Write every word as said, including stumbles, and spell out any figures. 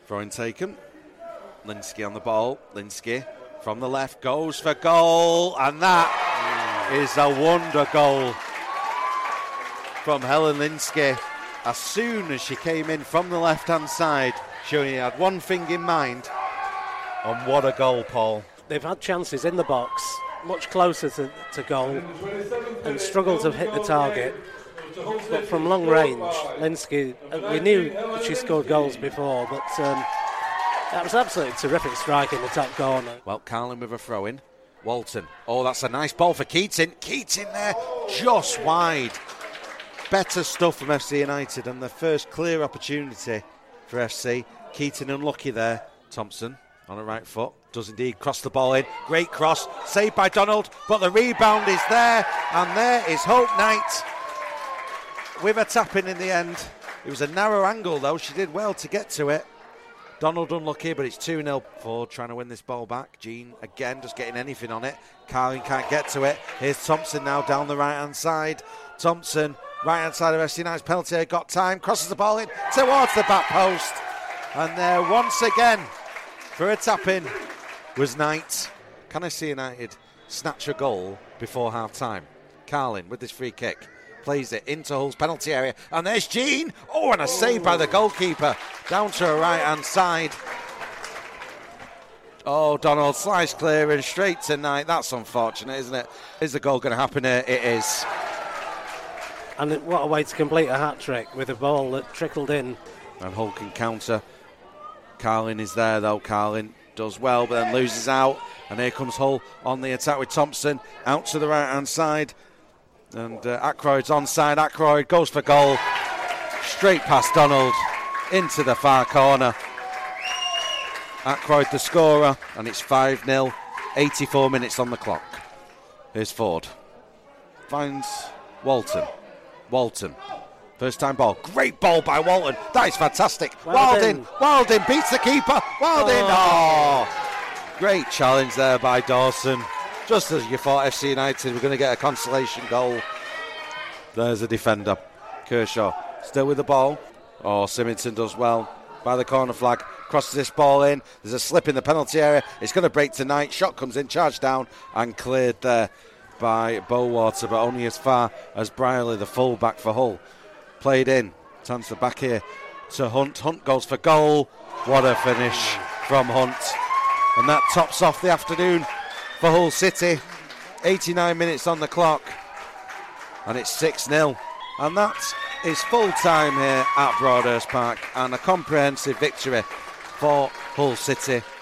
Throwing taken. Linsky on the ball. Linsky from the left goes for goal, and that is a wonder goal from Helen Linsky. As soon as she came in from the left-hand side, she only had one thing in mind, and what a goal, Paul. They've had chances in the box, much closer to, to goal, and struggled to hit the target. But from long range, Linsky, we knew that she scored goals before, but um, that was absolutely terrific strike in the top corner. Well, Carlin with a throw-in. Walton. Oh, that's a nice ball for Keating. Keating there, just wide. Better stuff from F C United, and the first clear opportunity for F C. Keating unlucky there. Thompson on the right foot. Does indeed cross the ball in. Great cross. Saved by Donald, but the rebound is there, and there is Hope Knight with a tap-in in the end. It was a narrow angle, though. She did well to get to it. Donald unlucky, but it's two nil. Ford trying to win this ball back. Jean again just getting anything on it. Carlin can't get to it. Here's Thompson now down the right-hand side. Thompson, right-hand side of F C United's penalty area, got time, crosses the ball in towards the back post. And there once again for a tap-in was Knight. Can I see United snatch a goal before half-time? Carlin with this free kick. Plays it into Hull's penalty area, and there's Jean. Oh, and a save by the goalkeeper down to her right-hand side. Oh, Donald slice clear and straight to Knight. That's unfortunate, isn't it? Is the goal going to happen here? It is. And what a way to complete a hat-trick with a ball that trickled in. And Hull can counter. Carlin is there, though. Carlin does well, but then loses out. And here comes Hull on the attack with Thompson out to the right-hand side. And uh, Ackroyd's onside. Ackroyd goes for goal. Straight past Donald into the far corner. Ackroyd the scorer, and it's five nil. eighty-four minutes on the clock. Here's Ford. Finds Walton. Walton. First time ball. Great ball by Walton. That is fantastic. Wilding. Wilding beats the keeper. Wilding. Oh. oh. Great challenge there by Dawson. Just as you thought F C United were going to get a consolation goal. There's a defender. Kershaw still with the ball. Oh, Symington does well by the corner flag. Crosses this ball in. There's a slip in the penalty area. It's going to break tonight. Shot comes in, charged down and cleared there by Bowater, but only as far as Brierley, the full-back for Hull. Played in. Turns the back here to Hunt. Hunt goes for goal. What a finish from Hunt. And that tops off the afternoon for Hull City. eighty-nine minutes on the clock, and it's six nil, and that is full time here at Broadhurst Park, and a comprehensive victory for Hull City.